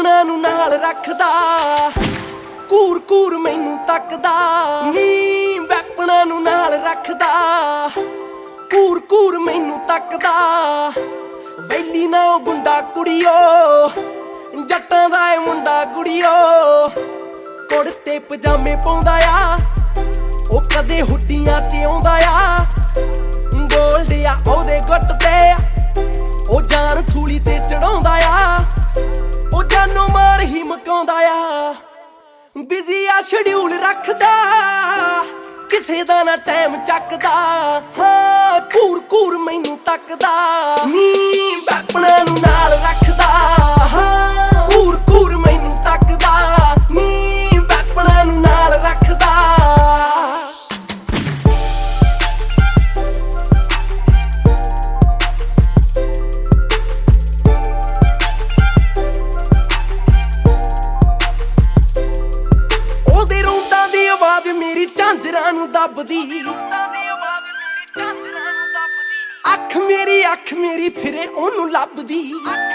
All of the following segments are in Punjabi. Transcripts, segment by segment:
ਵੈਪਣਾ ਨੂੰ ਨਾਲ ਰੱਖਦਾ, ਘੂਰ ਘੂਰ ਮੈਨੂੰ ਤੱਕਦਾ ਨੀ। ਵੈਪਣਾ ਨੂੰ ਨਾਲ ਰੱਖਦਾ, ਘੂਰ ਘੂਰ ਮੈਨੂੰ ਤੱਕਦਾ। ਵੈਲੀ ਨਾ ਉਹ ਗੁੰਡਾ ਕੁੜੀਓ, ਜੱਟਾਂ ਦਾ ਏ ਮੁੰਡਾ ਕੁੜੀਓ। ਕੁੜਤੇ ਪਜਾਮੇ ਪਾਉਂਦਾ ਆ, ਉਹ ਕਦੇ ਹੁੱਡੀਆਂ ਤੇ ਆਉਂਦਾ ਆ। ਗੋਲਡ ਆ ਉਹਦੇ ਗੁੱਟ ਤੇ, ਉਹ ਜਾਨ ਸੂਲੀ ਤੇ ਚੜਾਉਂਦਾ ਆ। ਉਹ ਜਾਨੋਂ ਮਾਰ ਹੀ ਮਕਾਉਂਦਾ ਆ। ਬਿਜ਼ੀ ਆ ਸ਼ਡਿਊਲ ਰੱਖਦਾ, ਕਿਸੇ ਦਾ ਨਾ ਟਾਈਮ ਚੱਕਦਾ। ਹਾਂ ਘੂਰ ਘੂਰ ਮੈਨੂੰ ਤੱਕਦਾ ਨੀ। ਵੈਪਣਾ ਨੂੰ ਨਾਲ ਰੱਖਦਾ, ਹਾਂ ਘੂਰ ਘੂਰ ਮੈਨੂੰ ਤੱਕਦਾ ਨੀ। ਵੈਪਣਾ ਨੂੰ ਨਾਲ ਰੱਖਦਾ। ਉਹਦੇ ਰੌਂਦਾਂ ਦੀ ਆਵਾਜ਼ ਮੇਰੀ ਝਾਂਜਰਾਂ ਨੂੰ ਦੱਬਦੀ। ਅੱਖ ਮੇਰੀ ਫਿਰੇ ਉਹਨੂੰ ਲੱਭਦੀ।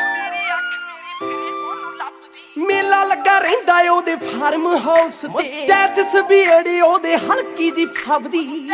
ਮੇਲਾ ਲੱਗਾ ਰਹਿੰਦਾ ਉਹਦੇ ਫਾਰਮ ਹਾਊਸ ਤੇ। ਸਟੈਚਸ ਵੀ ਅੜੀ ਉਹਦੇ ਹਲਕੀ ਜੀ ਫੱਬਦੀ।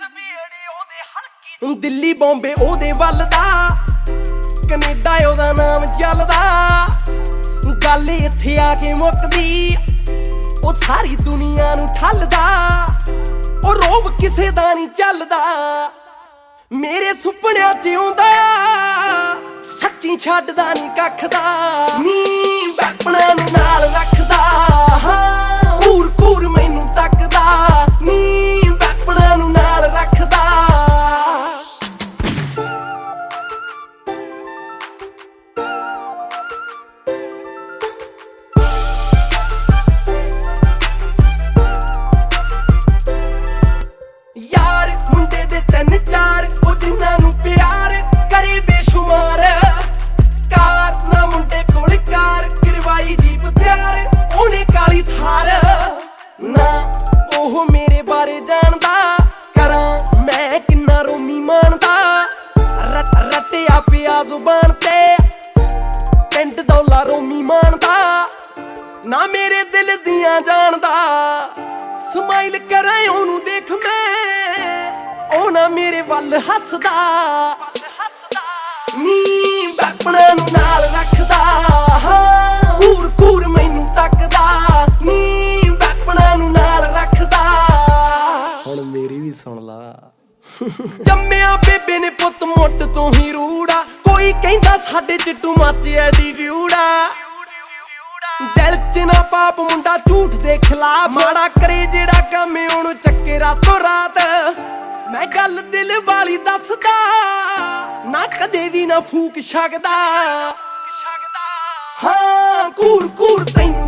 ਦਿੱਲੀ ਬੰਬੇ ਉਹਦੇ ਵੱਲ ਦਾ, ਕੈਨੇਡਾ ਉਹਦਾ ਨਾਮ ਚੱਲਦਾ। ਗੱਲ ਇੱਥੇ ਆ ਕੇ ਮੁੱਕਦੀ, ਉਹ ਸਾਰੀ ਦੁਨੀਆ ਨੂੰ ਠੱਲਦਾ। ਉਹ ਰੋਬ ਕਿਸੇ ਦਾ ਨਹੀਂ ਚੱਲਦਾ, ਮੇਰੇ ਸੁਪਨਿਆਂ ਚ ਆਉਂਦਾ। ਸੱਚੀ ਛੱਡਦਾ ਨਹੀਂ ਕੱਖ ਦਾ ਨੀ। ਵੈਪਣਾ ਨੂੰ ਨਾਲ ਰੱਖਦਾ, ਹਾਂ ਘੂਰ ਘੂਰ ਮੈਨੂੰ ਤੱਕਦਾ ਨੀ। ਵੈਪਣਾ ਨੂੰ ਨਾਲ ਰੱਖਦਾ। ਯਾਰ ਮੁੰਡੇ ਦੇ 3-4, ਉਹ ਜਿੰਨਾਂ ਨੂੰ ਪਿਆਰ ਕਰੇ ਬੇਸ਼ੁਮਾਰ। ਕਾਰ ਨਾ ਮੁੰਡੇ ਕੋਲ ਕਾਰ, ਕਰਵਾਈ ਜੀਪ ਤਿਆਰ ਉਹਨੇ ਕਾਲੀ ਥਾਰ। ਨਾ ਉਹ ਮੇਰੇ ਬਾਰੇ ਜਾਣਦਾ, ਕਰਾਂ ਮੈਂ ਕਿੰਨਾ ਰੋਮੀ ਮਾਣਦਾ। ਰੱਟਿਆ ਪਿਆ ਜ਼ੁਬਾਨ ਤੇ, ਪਿੰਡ ਦੌਲਾ ਰੋਮੀ ਮਾਣਦਾ। ਨਾ ਮੇਰੇ ਦਿਲ ਦੀਆਂ ਜਾਣਦਾ, ਸਮਾਈਲ ਕਰਾਂ ਉਹਨੂੰ ਦੇਖ ਮੈਂ, ਉਹ ਨਾ ਮੇਰੇ ਵੱਲ ਹੱਸਦਾ ਨੀ। ਵੈਪਣਾ ਨੂੰ ਨਾਲ ਰੱਖਦਾ, ਹਾਂ ਘੂਰ ਘੂਰ ਮੈਨੂੰ ਤੱਕਦਾ ਨੀ। ਵੈਪਣਾ ਨੂੰ ਨਾਲ ਰੱਖਦਾ। ਹੁਣ ਮੇਰੀ ਵੀ ਸੁਣ ਲਾ। ਜੰਮਿਆ ਬੇਬੇ ਨੇ ਪੁੱਤ ਮੁੱਢ ਤੋਂ ਹੀ ਰੂੜਾ। ਕੋਈ ਕਹਿੰਦਾ ਸਾਡੇ ਚ ਟੂ ਮੱਚ ਐਟੀਟਿਊਡ ਆ। ਦਿਲ ਚ ਨਾ ਪਾਪ ਮੁੰਡਾ ਝੂਠ ਦੇ ਖਿਲਾਫ, ਮਾੜਾ ਕਰੇ ਜਿਹੜਾ ਕੰਮ ਉਹਨੂੰ ਚੱਕੇ ਰਾਤੋਂ ਰਾਤ। ਮੈਂ ਗੱਲ ਦਿਲ ਵਾਲੀ ਦੱਸਦਾ, ਨਾ ਕਦੇ ਵੀ ਨਾ ਫੂਕ ਸਕਦਾ। ਹਾਂ ਘੂਰ ਘੂਰ ਤੈਨੂੰ